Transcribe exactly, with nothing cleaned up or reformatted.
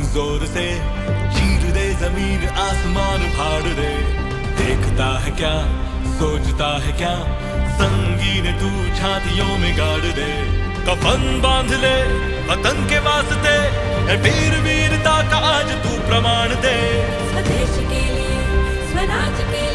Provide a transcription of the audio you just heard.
जोर से चीर दे जमीन आसमान फाड़ दे। देखता है क्या सोचता है क्या संगीन तू छातियों में गाड़ दे। कफन बांध ले वतन के वास्ते है वीर वीरता का आज तू प्रमाण दे। स्वदेश के लिए स्वराज के